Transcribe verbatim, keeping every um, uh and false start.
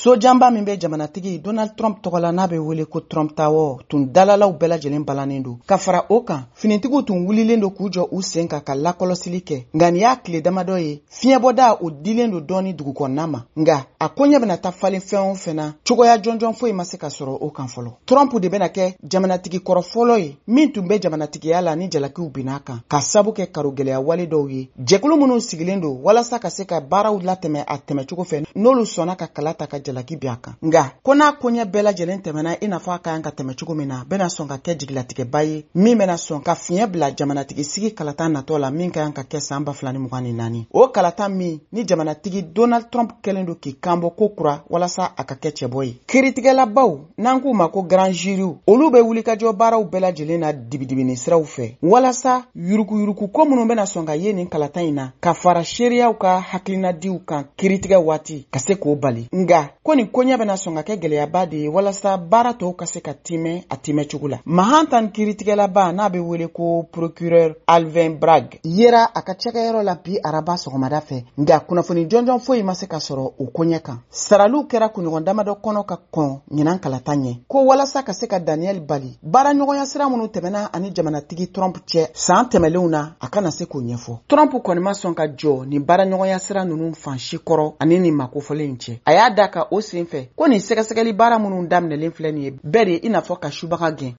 Sojamba min be jamanatigi Donald Trump tɔgɔla n'a be wele ko Trump Tower tun dalalalaw bɛɛ lajɛlen balanen do. Ka fara o kan, finitigiw tun wulilen do k'u jɔ u sen kan ka lakɔlɔsili kɛ. Nga ni y'a tile damadɔ ye, fiɲɛbɔda o dilen do dɔɔni dugukɔnɔna ma. Nga a koɲɛ bena ta falen fɛn o fɛn na, cogoya jɔnjɔn foyi ma se ka sɔrɔ o kan fɔlɔ. Trump de bena kɛ jamanatigi kɔrɔ fɔlɔ ye min tun be jamanatigiya la ni jalakiw bin'a kan, ka sabu kɛ karogɛlɛya wale dɔw ye. Jɛkulu minnu sigilen do walasa ka se ka baaraw latɛmɛ a tɛmɛcogo fɛ n'olu sɔnna ka kala ta ka jalaki bi a kan. Nga ko n'a koɲɛ bɛɛ lajɛlen tɛmɛna i n'a fɔ a ka kan ka tɛmɛ cogo min na, bena sɔn ka kɛ jigilatigɛba ye min bena sɔn ka fiɲɛ bila jamanatigi sigi kalata natɔ la min ka kan ka kɛ san ba fila ni mugan ni naani. O kalata min ni jamanatigi Donald Trump kɛlen do k'i kanbɔ ko kura walasa a ka kɛ cɛbɔ ye. Kiiritigɛlabaw n'an k'u ma ko grand juryw, olu be wulikajɔ baaraw bɛɛ lajɛlen na dibidibini siraw fɛ walasa yurukuyuruku ko minnu bena sɔn ka ye nin kalata in na ka fara seereyaw ka hakilinadiw kan kiiritigɛ waati ka se k'o bali. Nga ko nin koɲɛ bena sɔn ka kɛ gɛlɛyaba de ye walasa baara tɔw ka se ka timɛ a timɛ cogo la. Manhattan kiiritigɛlaba n'a be wele ko procureur Alvin Bragg yera a ka cɛkɛyɔrɔ la bi araba sɔgɔmada fɛ. Nga kunnafoni jɔnjɔn foyi ma se ka sɔrɔ o koɲɛ kan. Saraliw kɛra kunɲɔgɔn damadɔ kɔnɔ ka kɔn ɲinan kalata ɲɛ ko walasa ka se ka Daniel bali baara ɲɔgɔnya sira minnu tɛmɛna ani jamanatigi Trump cɛ san tɛmɛlenw na a kana se k'o ɲɛfɔ. Trump kɔni ma sɔn ka jɔ nin baara ɲɔgɔnya sira ninnu fan si kɔrɔ ani nin makofɔlen cɛ. A y'a da ka o sen fɛ ko nin sɛgɛsɛgɛli baara minnu daminɛlen filɛ nin ye bɛɛ de i n'a fɔ ka subaga gɛn